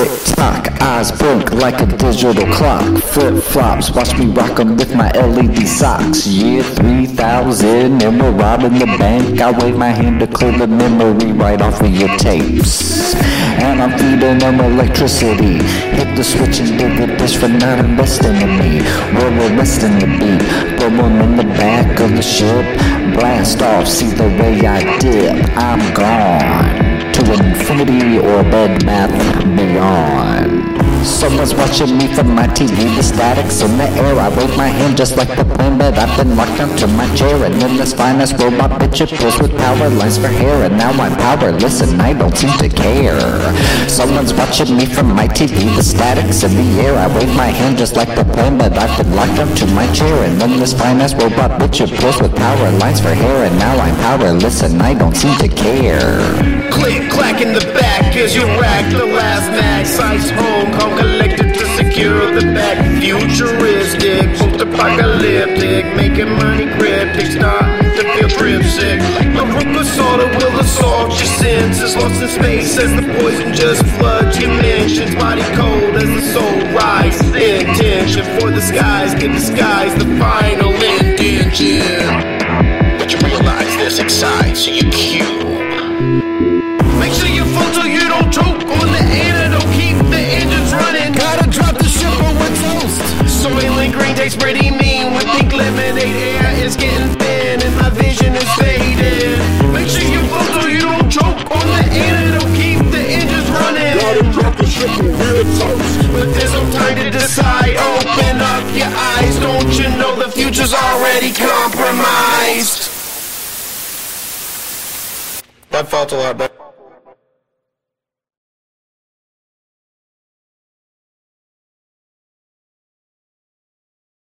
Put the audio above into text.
Tick-tock, eyes blink like a digital clock. Flip-flops, watch me rock 'em with my LED socks. Year 3000 and we're robbing the bank. I wave my hand to clear the memory right off of your tapes. And I'm feeding them electricity. Hit the switch and dig a dish for not investing in me. We're arresting the beat. Throw 'em in the back of the ship. Blast off, see the way I dip. I'm gone to infinity or Bed Bath Beyond. Someone's watching me from my TV, the static's in the air. I wave my hand just like the plane, but I've been locked onto my chair. And then this finest robot bitch appears with power lines for hair. And now I'm powerless and I don't seem to care. Someone's watching me from my TV, the static's in the air. I wave my hand just like the plane, but I've been locked onto my chair. And then this finest robot bitch appears with power lines for hair. And now I'm powerless and I don't seem to care. Click, clack in the back as you rack the last mag. Size home, come collected to secure the back. Futuristic, post-apocalyptic, making money cryptic, starting to feel trip sick. A rook assaulter will assault your senses, lost in space as the poison just floods dimensions. Body cold as the soul rise. Intention for the skies can disguise the final intention. But you realize this excites your cube. Make sure you float so you don't choke on the antidote. Keep the engines running. Gotta drop the ship on with toast. Soil and green tastes pretty mean with pink lemonade. Air is getting thin and my vision is fading. Make sure you float so you don't choke on the antidote. Keep the engines running. Gotta drop the ship on with toast. But there's no time to decide. Open up your eyes. Don't you know the future's already compromised? That felt a lot better.